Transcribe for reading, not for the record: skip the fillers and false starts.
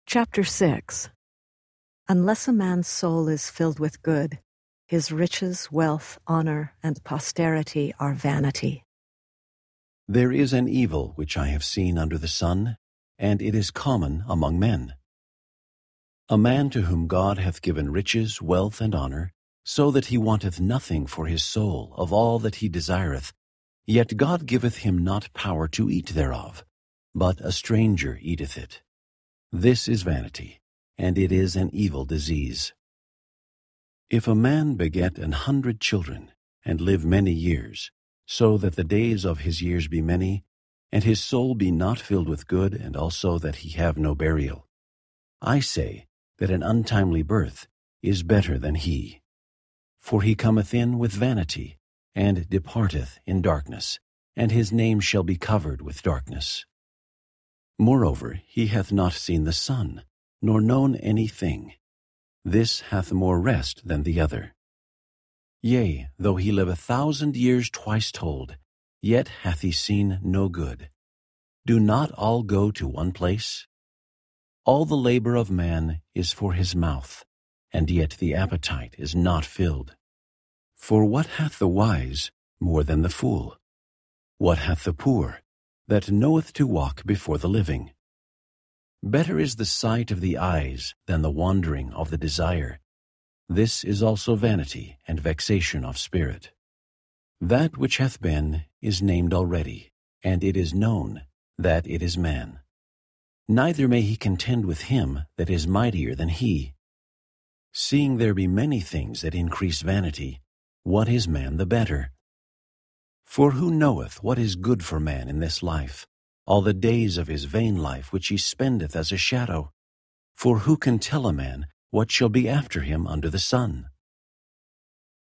Chapter 6. Unless a man's soul is filled with good, his riches, wealth, honor, and posterity are vanity. There is an evil which I have seen under the sun, and it is common among men. A man to whom God hath given riches, wealth, and honor, so that he wanteth nothing for his soul of all that he desireth, yet God giveth him not power to eat thereof, but a stranger eateth it. This is vanity, and it is an evil disease. If a man beget 100 children, and live many years, so that the days of his years be many, and his soul be not filled with good, and also that he have no burial, I say that an untimely birth is better than he. For he cometh in with vanity, and departeth in darkness, and his name shall be covered with darkness. Moreover, he hath not seen the sun, nor known anything. This hath more rest than the other. Yea, though he live 1,000 years twice told, yet hath he seen no good. Do not all go to one place? All the labor of man is for his mouth, and yet the appetite is not filled. For what hath the wise more than the fool? What hath the poor that knoweth to walk before the living? Better is the sight of the eyes than the wandering of the desire. This is also vanity and vexation of spirit. That which hath been is named already, and it is known that it is man. Neither may he contend with him that is mightier than he. Seeing there be many things that increase vanity, what is man the better? For who knoweth what is good for man in this life, all the days of his vain life which he spendeth as a shadow? For who can tell a man what shall be after him under the sun?